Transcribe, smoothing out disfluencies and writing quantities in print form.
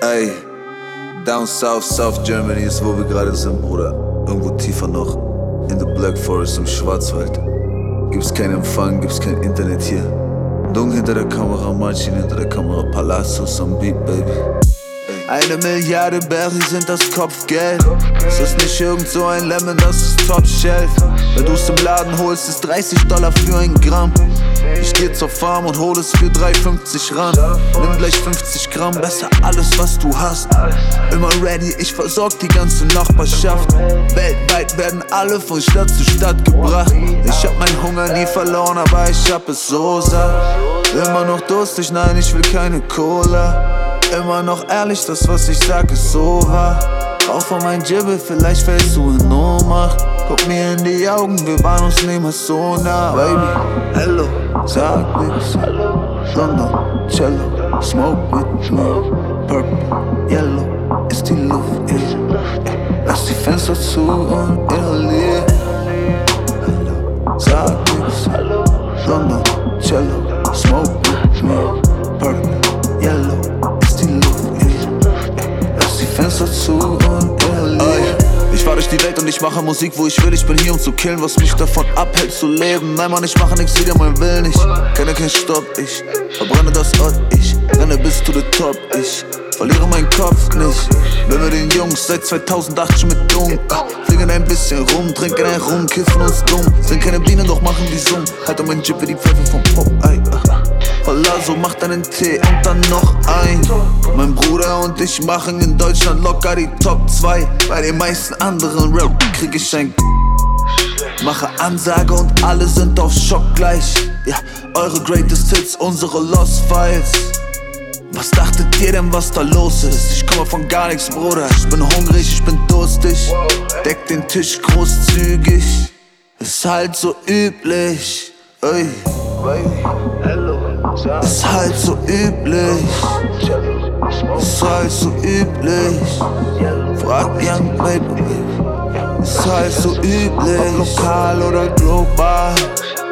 Ey, down south, South Germany ist, wo wir gerade sind, Bruder. Irgendwo tiefer noch, in the Black Forest im Schwarzwald. Gibt's keinen Empfang, gibt's kein Internet hier. Dung hinter der Kamera, Marcin hinter der Kamera, Palazos am Beat, Baby. 1 Milliarde Berry sind das Kopfgeld. Es ist nicht irgend so ein Lemon, das ist Top Shelf. Wenn du's im Laden holst, ist $30 für 1 Gramm. Ich geh zur Farm und hol es für 3,50 ran. Nimm gleich 50 Gramm, besser alles, was du hast. Immer ready, ich versorg die ganze Nachbarschaft. Weltweit werden alle von Stadt zu Stadt gebracht. Ich hab meinen Hunger nie verloren, aber ich hab es so satt. Immer noch durstig, nein, ich will keine Cola. Immer noch ehrlich, das was ich sag ist so wahr. Rauch von mein Gibbel, vielleicht fällst du in Ohnmacht. Guck mir in die Augen, wir waren uns niemals so nah. Baby, hello, sag nix. London, Cello, smoke with me. Purple, yellow, ist die Luft, lass die Fenster zu und inhalier. Hello, sag nix. London, Cello, smoke with me. Purple, yellow, Fenster zu und inhalier. Ich fahr durch die Welt und ich mache Musik, wo ich will. Ich bin hier, um zu killen, was mich davon abhält zu leben. Nein, Mann, ich mache nix wieder, mein Will nicht. Kenne kein Stopp, ich verbrenne das Ort, ich renne bis to the top, ich verliere meinen Kopf nicht. Bin mit den Jungs seit 2008 schon mit Dung. Fliegen ein bisschen rum, trinken ein Rum, kiffen uns dumm. Sind keine Bienen, doch machen die Summ. Halte mein Jeep wie die Pfeife vom Popeye. Palazzo macht einen Tee und dann noch ein. Mein Bruder und ich machen in Deutschland locker die Top 2. Bei den meisten anderen Rap krieg ich ein Mache Ansage und alle sind auf Schock gleich. Ja, eure Greatest Hits, unsere Lost Files. Was dachtet ihr denn, was da los ist? Ich komme von gar nichts, Bruder. Ich bin hungrig, ich bin durstig. Deck den Tisch großzügig. Ist halt so üblich. Ey, ist halt so üblich. Ist halt so üblich. Frag Young Baby. Ist halt so üblich. Lokal oder global.